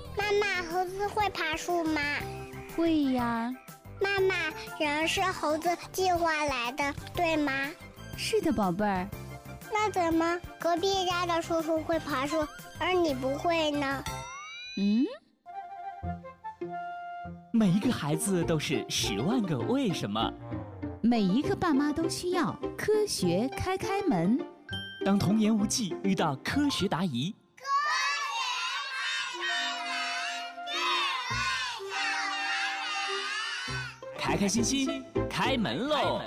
妈妈，猴子会爬树吗？ 会呀。 妈妈，人是猴子进化来的，对吗？ 是的，宝贝儿。 那怎么隔壁家的叔叔会爬树，而你不会呢？ 每一个孩子都是10万个为什么， 每一个爸妈都需要科学开门。 当童言无忌遇到科学答疑，开开心心开门喽！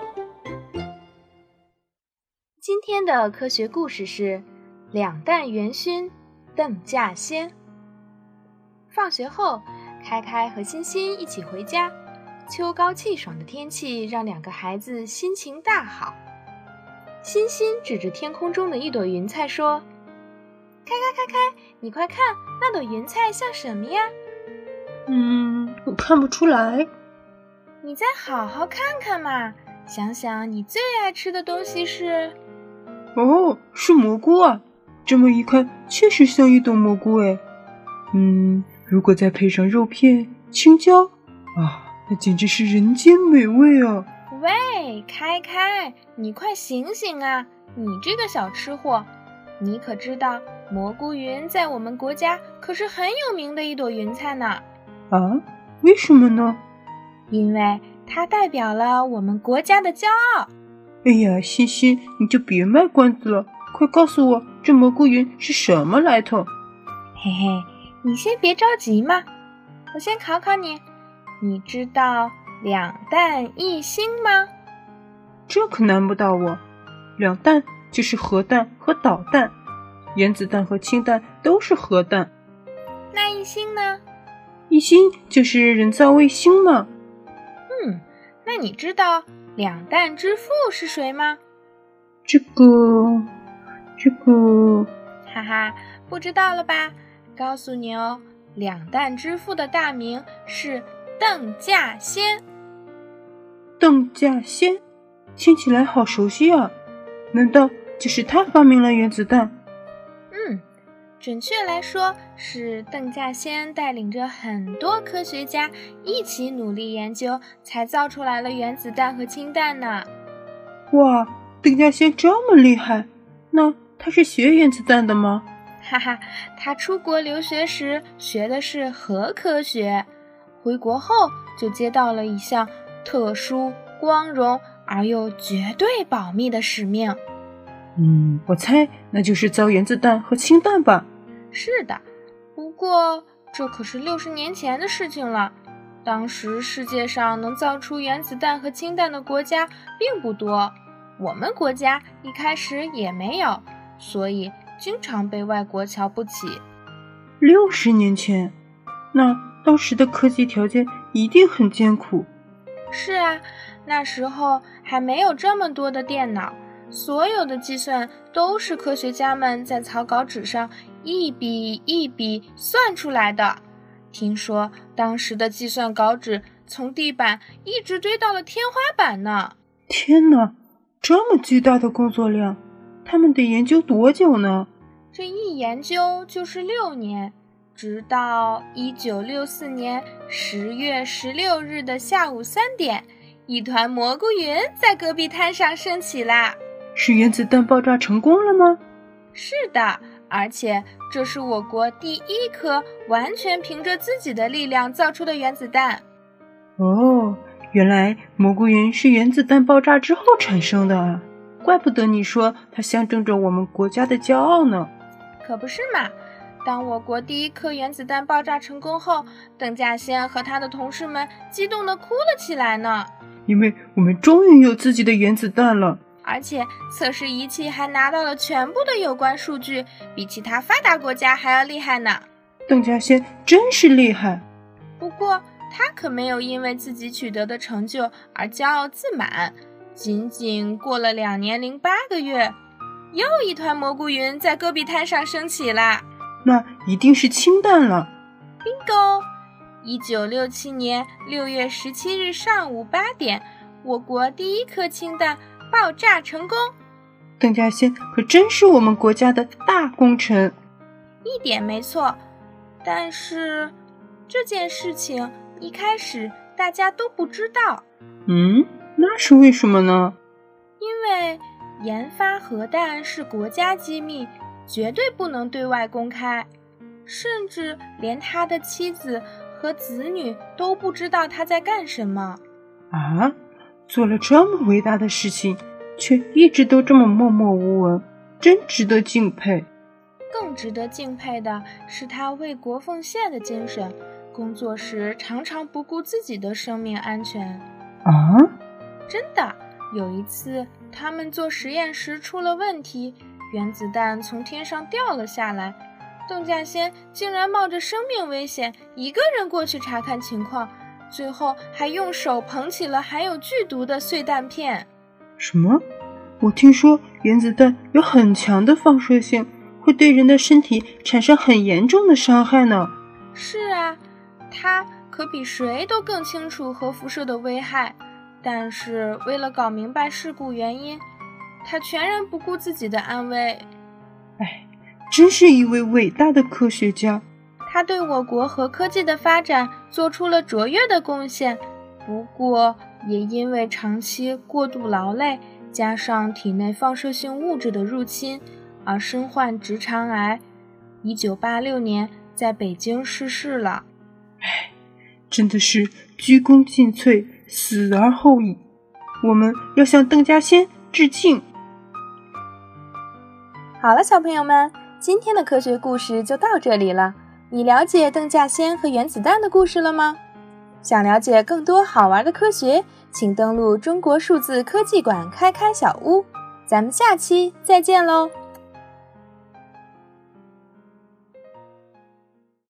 今天的科学故事是两弹元勋邓稼先。放学后，开开和欣欣一起回家。秋高气爽的天气让两个孩子心情大好。欣欣指着天空中的一朵云彩说：“开，你快看，那朵云彩像什么呀？” 我看不出来。 你再好好看看嘛，想想你最爱吃的东西是…… 哦，是蘑菇啊！这么一看，确实像一朵蘑菇哎。如果再配上肉片、青椒啊，那简直是人间美味啊！ 喂，开，你快醒醒啊！你这个小吃货，你可知道蘑菇云在我们国家可是很有名的一朵云彩呢？ 啊？为什么呢？ 因为它代表了我们国家的骄傲。 哎呀，欣欣，你就别卖关子了，快告诉我，这蘑菇云是什么来头？ 嘿嘿，你先别着急嘛，我先考考你，你知道两弹一星吗？ 这可难不倒我。两弹就是核弹和导弹，原子弹和氢弹都是核弹。 那一星呢？ 一星就是人造卫星嘛。 那你知道两弹之父是谁吗？ 这个， 哈哈，不知道了吧？告诉你哦，两弹之父的大名是邓稼先。 邓稼先，听起来好熟悉啊！难道就是他发明了原子弹？ 准确来说，是邓稼先带领着很多科学家一起努力研究，才造出来了原子弹和氢弹呢。 哇，邓稼先这么厉害，那他是学原子弹的吗？ 哈哈，他出国留学时学的是核科学，回国后就接到了一项特殊、光荣而又绝对保密的使命。 我猜那就是造原子弹和氢弹吧。 是的，不过这可是60年前的事情了。当时世界上能造出原子弹和氢弹的国家并不多，我们国家一开始也没有，所以经常被外国瞧不起。 60年前，那当时的科技条件一定很艰苦。 是啊，那时候还没有这么多的电脑，所有的计算都是科学家们在草稿纸上一笔一笔算出来的。听说当时的计算稿纸从地板一直堆到了天花板呢。 天哪，这么巨大的工作量，他们得研究多久呢？ 这一研究就是6年，直到1964年10月16日的下午3点，一团蘑菇云在戈壁滩上升起啦。 是原子弹爆炸成功了吗？ 是的，而且这是我国第一颗完全凭着自己的力量造出的原子弹。 哦，原来蘑菇云是原子弹爆炸之后产生的啊，怪不得你说它象征着我们国家的骄傲呢。 可不是嘛，当我国第一颗原子弹爆炸成功后，邓稼先和他的同事们激动地哭了起来呢。 因为我们终于有自己的原子弹了。 而且测试仪器还拿到了全部的有关数据，比其他发达国家还要厉害呢。 邓稼先真是厉害。 不过他可没有因为自己取得的成就而骄傲自满。仅仅过了2年0.8个月，又一团蘑菇云在戈壁滩上升起啦。 那一定是氢弹了。 Bingo！ 1967年6月17日上午8点，我国第一颗氢弹爆炸成功。 邓稼先可真是我们国家的大功臣。 一点没错， 但是这件事情一开始大家都不知道。 那是为什么呢？ 因为研发核弹是国家机密，绝对不能对外公开，甚至连他的妻子和子女都不知道他在干什么。 啊，做了这么伟大的事情，却一直都这么默默无闻，真值得敬佩。 更值得敬佩的是他为国奉献的精神，工作时常常不顾自己的生命安全。 啊？ 真的，有一次他们做实验时出了问题，原子弹从天上掉了下来，邓稼先竟然冒着生命危险一个人过去查看情况，最后还用手捧起了含有剧毒的碎弹片。 什么？我听说原子弹有很强的放射性，会对人的身体产生很严重的伤害呢。 是啊，他可比谁都更清楚核辐射的危害，但是为了搞明白事故原因，他全然不顾自己的安危。 真是一位伟大的科学家。 他对我国核科技的发展做出了卓越的贡献，不过也因为长期过度劳累，加上体内放射性物质的入侵，而身患直肠癌。1986年在北京逝世了。 真的是鞠躬尽瘁，死而后已。我们要向邓稼先致敬。 好了，小朋友们，今天的科学故事就到这里了。你了解邓稼先和原子弹的故事了吗？想了解更多好玩的科学，请登录中国数字科技馆开开小屋。咱们下期再见喽！